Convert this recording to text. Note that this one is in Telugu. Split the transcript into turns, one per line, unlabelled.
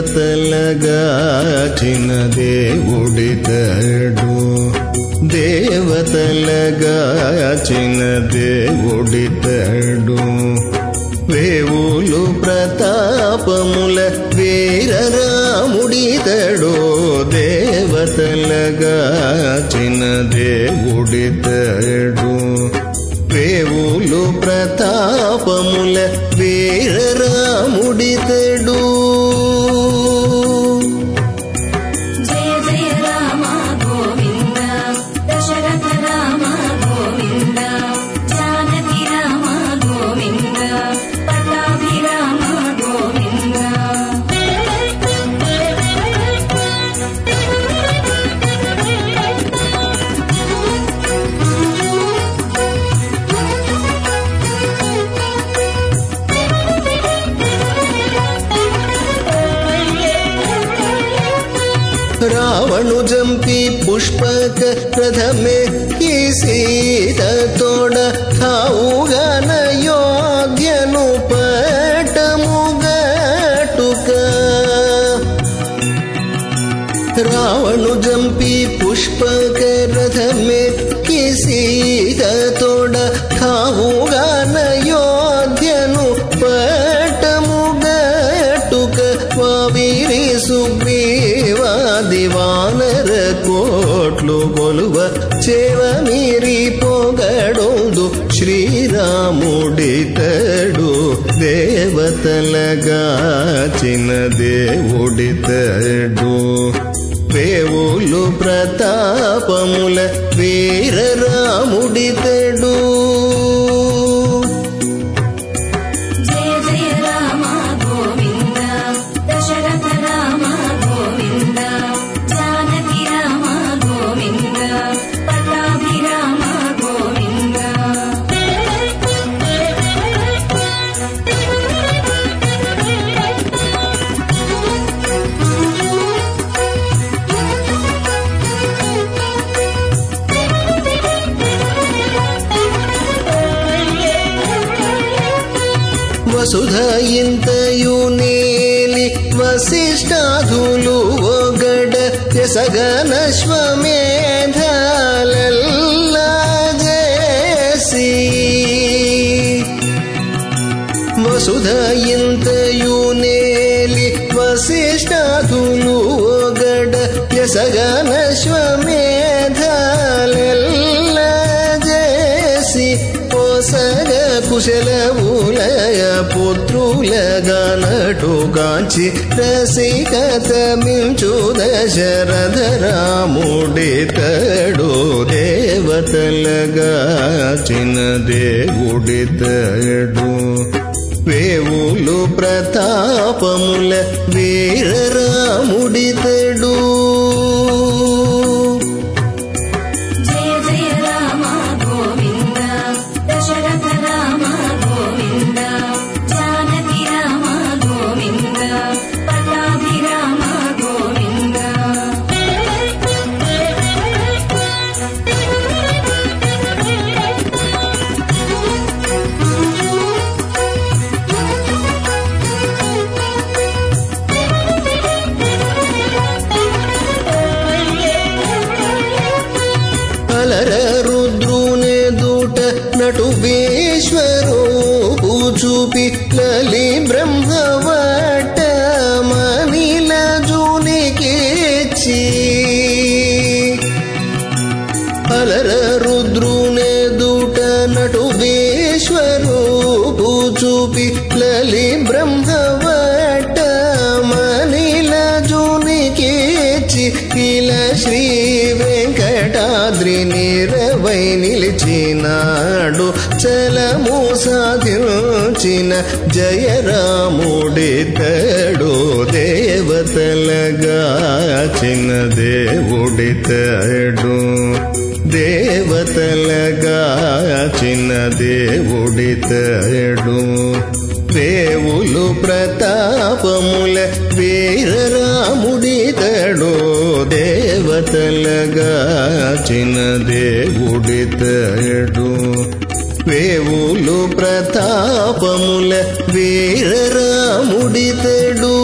దేవతలగాచిన దేవుడితడు, దేవతలగాచిన దేవుడితడు. వేవులు ప్రతాపముల వీరరాముడితడు, దేవతలగాచిన దేవుడితడు. వేవులు ప్రతాపముల వీరరాముడితడు.
జయ జయ రామ గోవింద, దశరథ రామ గోవింద, జానకి రామ గోవింద, పట్టాభి రామ గోవింద.
రావణు జంపి పుష్పక రథమే ఈ సీత తోడ తావుగాన యోగ్యను పటముగటుక. రావణు జంపి పుష్పక రథమే ఈ సీత తోడ తావుగాన యోగ్యను పటముగటుక. వావిరి సుగ్రీవాది వానర కోట్లు కొలువ చేవ మీరి పొగడొందు శ్రీరాముడితడు, దేవతలగాచిన దేవుడితడు. వేవులు ప్రతాపముల వీరరాముడితడు.
జయ జయ రామ గోవింద, దశరథ రామ గోవింద, జానకి రామ గోవింద, పట్టాభి రామ గోవింద.
వసుధ ఇంతయు నేలి వశిష్ఠాదులు ఒగడ యసగనశ్వమేధాలల్లా చేసి. వసుధ ఇంతయు నేలి వశిష్ఠాదులు ఒగడ యసగనశ్వమేధాలల్లా చేసి. పోసగ కుశలములయ పుత్రులగానటుగాంచి రసికత మించు దశరథ రాముడితడు, దేవతలగాచిన దేవుడితడు. వేవులు ప్రతాపముల వీరరాముడితడు.
జయ జయ రామ గోవింద, దశరథ రామ గోవింద, జానకి రామ గోవింద, పట్టాభి రామ గోవింద.
అలర రుద్రునే దూట నటు విశ్వరూపు చూపి లలి బ్రహ్మవట మనిల జూనికిచ్చి. అలర రుద్రునే దూట నటు విశ్వరూపు చూపి లలి బ్రహ్మవట మనిల జూనికిచ్చి. ఇలా శ్రీ వెంకటాద్రి నీరవై నిలిచినాడు, చలము సాధించిన జయరాముడితడు, దేవతలగాచిన దేవుడితడు. దేవతలగాచిన దేవుడితడు. వేవులు ప్రతాపముల వీరరాముడితడు, దేవతలగాచిన దేవుడితడు. వేవులు ప్రతాపముల వీరరాముడితడు.